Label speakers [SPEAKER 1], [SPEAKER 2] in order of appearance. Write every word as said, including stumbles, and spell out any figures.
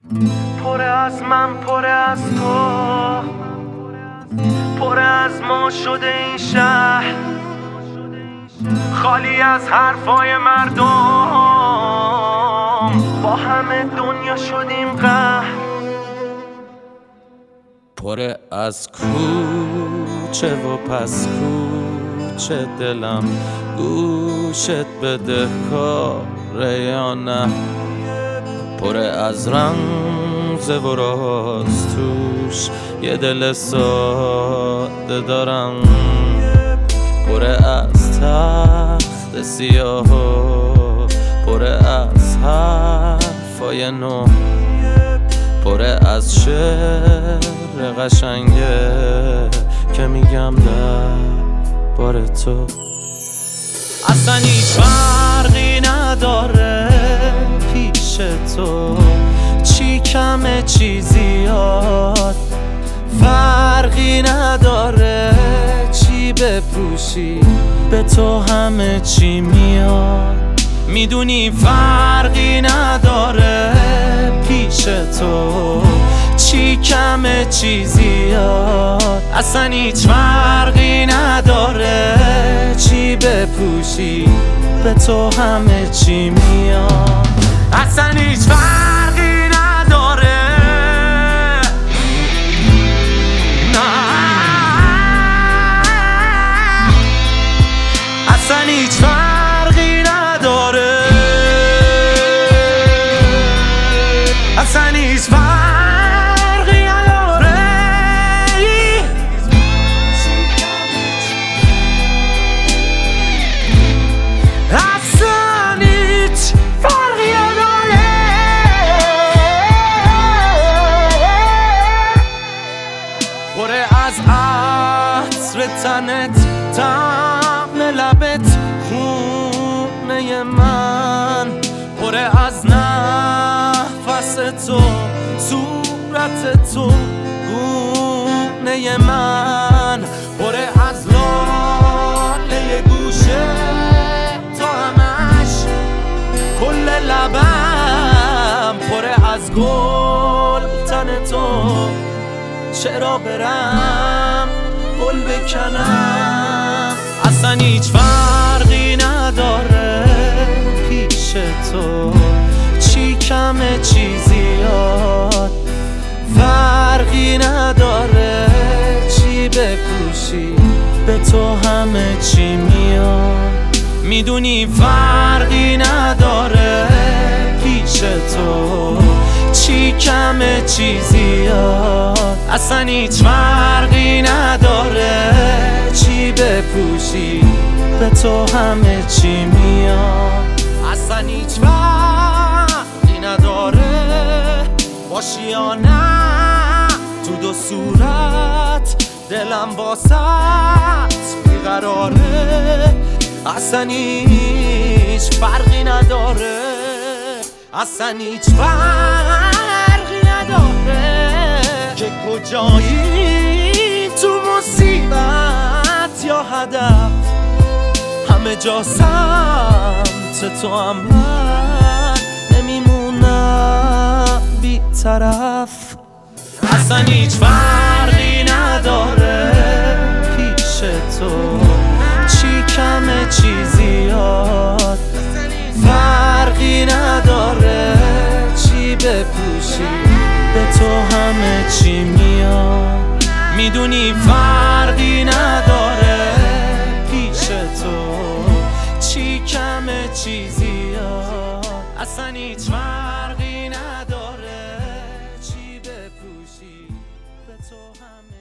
[SPEAKER 1] پر از من، پر از تو، پر از ما شده این شهر، خالی از حرفای مردم، با همه دنیا شدیم قهر.
[SPEAKER 2] پر از کوچه و پس کوچه دلم گوشت بده کاره یا نه، پر از رمز و راز توش یه دل ساده دارم، پر از تخت سیاه و پر از حرفای نو، پر از شعر قشنگه که میگم در بار تو. اصلا هیچ فرقی نداره پیش تو، چی کمه چی زیاد، فرقی نداره چی بپوشی به تو همه چی میاد. میدونی فرقی نداره پیش تو، چی کمه چی زیاد، اصلا هیچ فرقی نداره چی بپوشی به تو همه چی میاد. اصلا هیچ فرقی نداره، نه اصلا هیچ فرقی نداره، اصلا هیچ فرقی نداره، اصلا هیچ فرقی نداره. پر از عطر تنت، طعم لبت، خونه من، پر از نفس تو، صورت تو، گونه من، پر از لاله گوشه تو، همش کل لبم، پر از گل تن تو، چرا برم گل بکنم. اصلا هیچ فرقی نداره پیش تو، چی کمه چی زیاد، فرقی نداره چی بپوشی به تو همه چی میاد. میدونی فرقی نداره پیش تو، چی کمه چی زیاد، اصلا هیچ فرقی نداره چی بپوشی به تو همه چی میاد. اصلا هیچ فرقی نداره باشی یا نه تو دو صورت، دلم واسط بیقراره. اصلا هیچ فرقی نداره، اصلا هیچ فرقی نداره که کجایی، تو مصیبت یا هدف، همه جا سمت تو هم من نمیمونم بی طرف. اصلا هیچ فرقی نداره پیش تو، چی کمه چی زیاد، فرقی نداره چی بپوشی به تو همه چی میاد. میدونی فرقی نداره پیش تو، چی کمه چی زیاد، اصلا هیچ فرقی نداره چی بپوشی به تو همه